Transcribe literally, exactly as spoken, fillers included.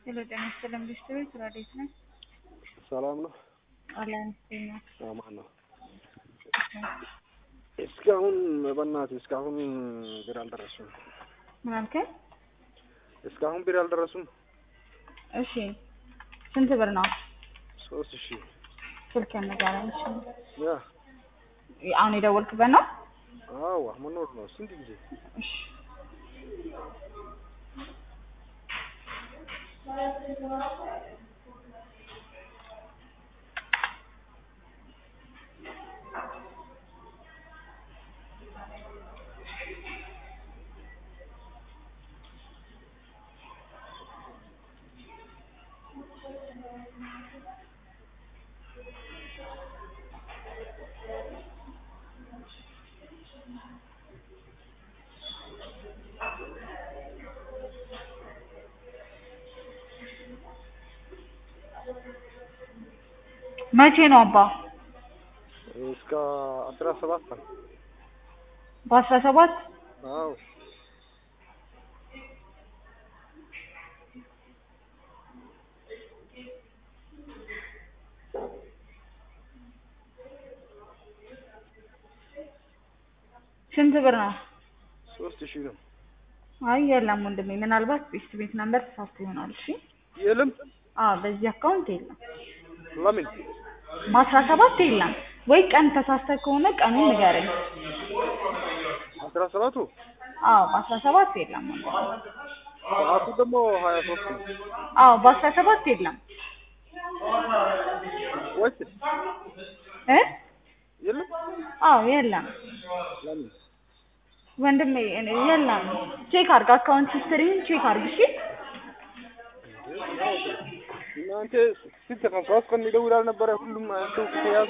ሄሎ ጤና ይስጥልኝ ቢስትሪ ስራ እንዴት ነህ? ሰላም ነው። አለን ጤና አማን ነው። እስካሁን በእናትህ እስካሁን ብር አልደረሱም። ምን አልከኝ? እስካሁን ብር አልደረሱም። እሺ ስንት ብር ነው? ሶስት ሺህ ስልክህን ንገረኝ። እሺ ያ አሁን የደወልክበት ነው? አዎ መኖር ነው። ስንት ጊዜ? እሺ መቼ ነው አባ? እስከ አስራ ሰባት ቀን በአስራ ሰባት አዎ ስንት ብር ነው? ሶስት ሺህ ነው። አይ የለም ወንድሜ ምናልባት ቤት ቤት ነምበር ተሳስቶ ይሆናል። እሺ የለም። አዎ በዚህ አካውንት የለም። ለምን? በአስራ ሰባት የለም ወይ ቀን ተሳስተህ ከሆነ ቀኑን ንገረኝ። አስራ ሰባቱ አዎ በአስራ ሰባት የለም ወንድሜ። ሰዓቱ ደግሞ ሀያ ሶስት ነው። አዎ በአስራ ሰባት የለም። ወይስ እ የለም? አዎ የለም ለምን? ወንድሜ የለም። ቼክ አድርግ፣ አካውንት ሂስትሪን ቼክ አድርግ። እሺ እናንተ ስንት ቀን ሶስት ቀን ይደውላል ነበረ ሁሉም አንተ ከያዘ